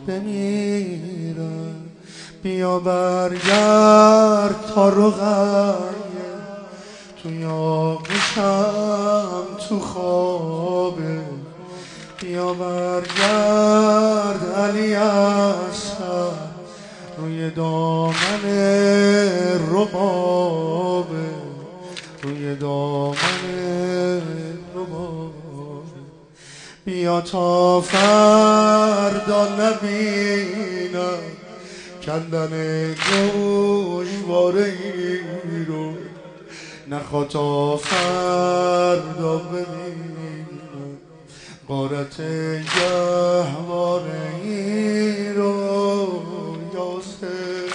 بمیرم. بیا برگرد تا رقیه توی آغوشم تو خوابه. بیا برگرد علی اصغر روی دامن ربابه، روی دامن ربابه. بیا تا فردا نبینم کندن گوشواره ای رو، نخوا تا فردا ببینم غارت گهواره ای رو. یاسر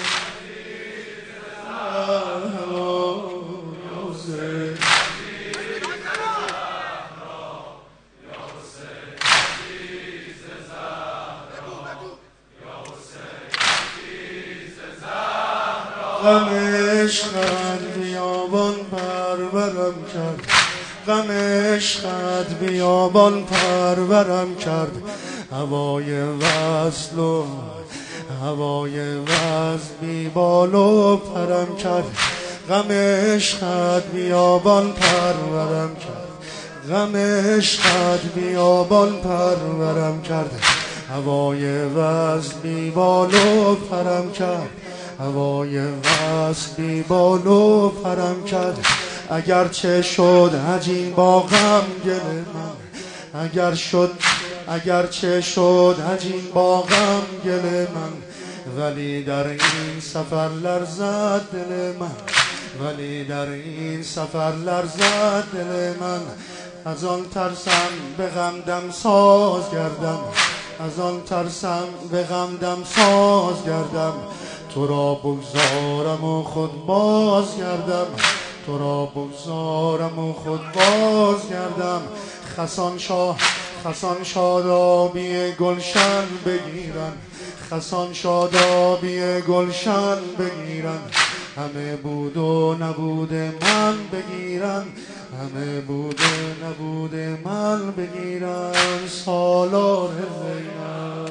غم عشقت بیابان پرورم کرد، غم عشقت بیابان پرورم کرد. هوای وصل و هوای وصل بی بال و پرم کرد. غم عشقت بیابان پرورم کرد، غم عشقت بیابان پرورم کرد. هوای وصل بی بال و پرم کرد، هوای وصل بی بال و پرم کرد. اگر چه شد عجین با غم گل من، اگر چه شد عجین با غم گل من، ولی در این سفر لرزد دل من، ولی در این سفر لرزد دل من. از آن ترسم به غم دم ساز گردم، از آن ترسم به غم دم ساز گردم. تو را بگذارم و خود باز گردم، تو را بگذارم و خود باز گردم. خسان شادابی گلشن بگیرن، خسان شادابی گلشن بگیرن. همه بود و نبود من بگیرن، همه بود و نبود من بگیرن. سالار زینب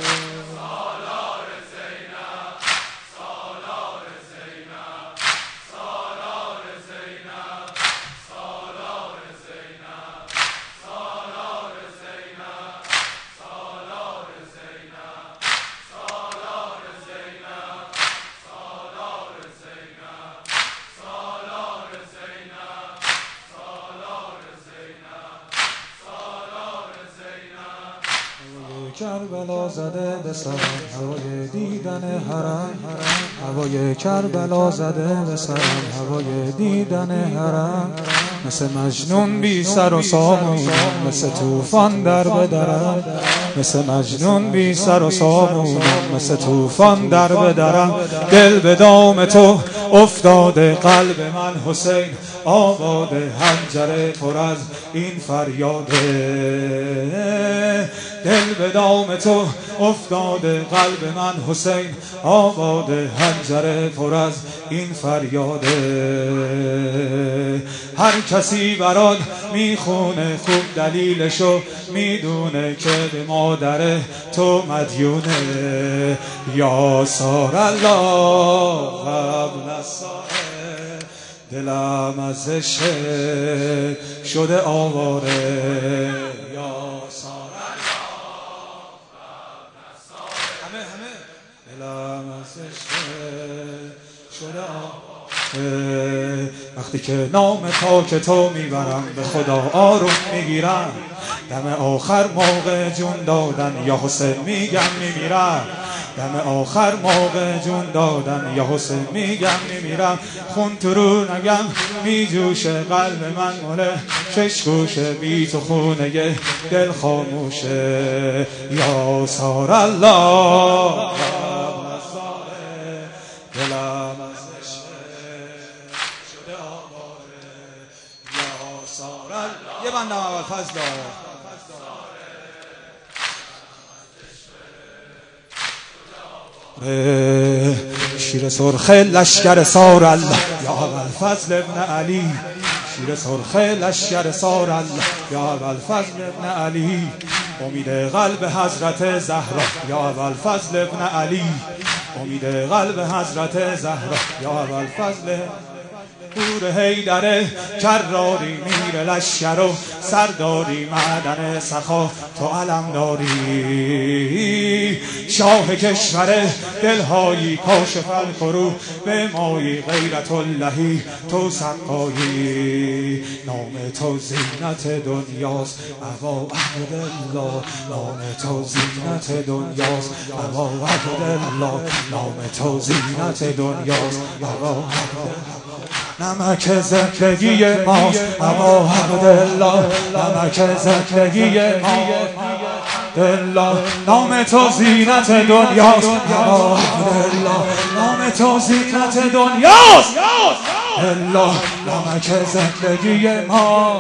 کربلا زده به سرم هوای دیدن حرم، هوای کربلا زده به سرم هوای دیدن حرم. مثل مجنون بی سر و سامونم، مثل طوفان در بدرم، مثل مجنون بی سر و سامونم، مثل طوفان در بدرم. دل به دام تو افتاده قلب من حسین، آباد حنجره پر از این فریاده. دل به دام تو افتاده قلب من حسین، آباد حنجره پر از این فریاده. هر کسی برات میخونه خوب دلیلشو میدونه که به مادر تو مدیونه. یا سار الله قبل الساره، دلم از عشق شده آواره. یا سار الله قبل الساره، دلم از عشق شده آواره. وقتی که نام پاک تو میبرم به خدا آروم میگیرم، دم آخر موقع جون دادن یا حسین میگم میمیرم، دم آخر موقع جون دادن یا حسین میگم میمیرم. خون تو رو نگم میجوشه قلب من مله شش گوشه، بی تو خونه دل خاموشه. یا سار الله قبل الساره، دلم از عشق شده آواره. یا سار الله. یه بندم اول فضل داره. شیر سرخ لشکر سار الله یا ابوالفضل ابن علی، شیر سرخ لشکر سار الله یا ابوالفضل ابن علی. امید قلب حضرت زهرا یا ابوالفضل ابن علی، امید قلب حضرت زهرا یا ابوالفضل پور حیدر کراری میر لشکر و سرداری معدن سخا تو علم داری، شاه کشور دلهایی کاشف الکروب به مایی غیرت اللهی تو سقایی، نام تو زینت دنیاست ابا عبدالله، نام تو زینت دنیاست ابا عبدالله، نام تو زینت دنیاست ابا عبدالله، نمک زندگی ماست ابا عبدالله، نمک زندگی ماست دلا، نام تو زینت دنیاست ابا عبدالله، نام تو زینت دنیاست دلا، نمک زندگی ما،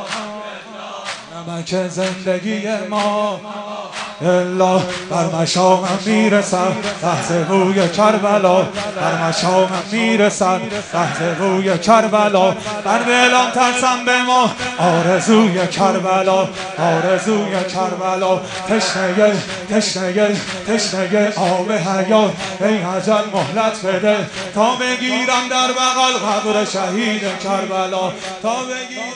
نمک زندگی ما الا بر مشامم میرسم لحظه بوی کربلا، بر مشامم میرسم لحظه بوی کربلا، بر دلم ترسم به ما آرزوی کربلا، آرزوی کربلا، تشنه تشنه تشنه آب حیات ای اجل مهلت بده تا بگیرم در بغل قبر شهید کربلا، تا بگیرم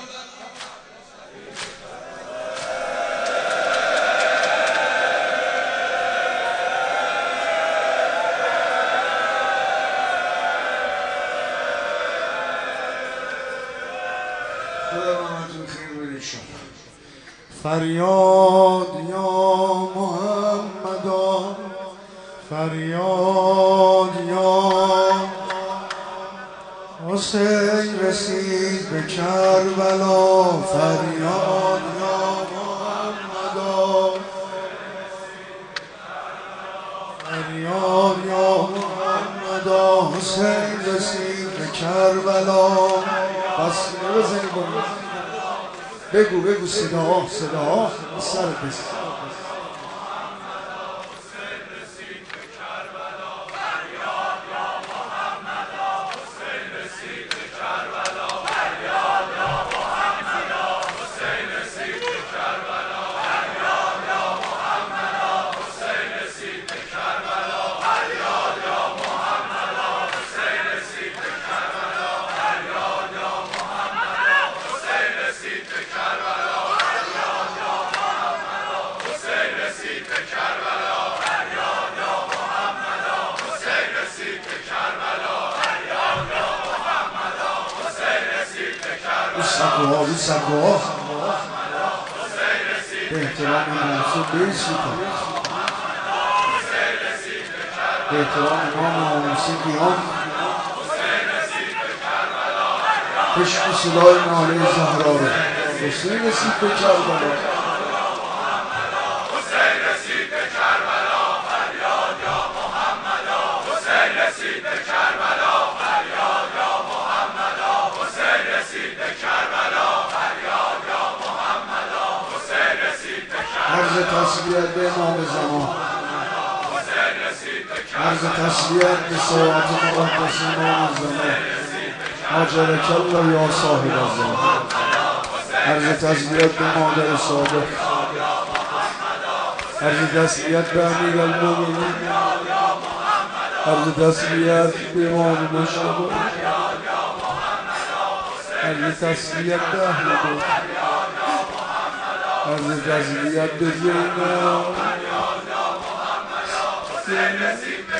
فریاد یا محمدا، فریاد یا حسین رسید به کربلا، فریاد یا محمدا، فریاد یا محمدا، حسین رسید به کربلا. بس بزنی کنید، بگو بگو، صدا صدا سر بس. رو سگوها به احترام منصوب بیشی کن، به احترام امام موسیقیان عشق و صدای ناله زهرا رو حسین رسید به کربلا. عرض تسلیت به امام زمان، عرض تسلیت به ساعت مقدس امام زمان، حاجرک الله یا صاحب الزمان، عرض تسلیت به مادر صادق، عرض تسلیت به امیرالمومنین، عرض تسلیت به امام مشتبه، عرض تسلیت به اهل بیت، عرض تسلیت به زینب.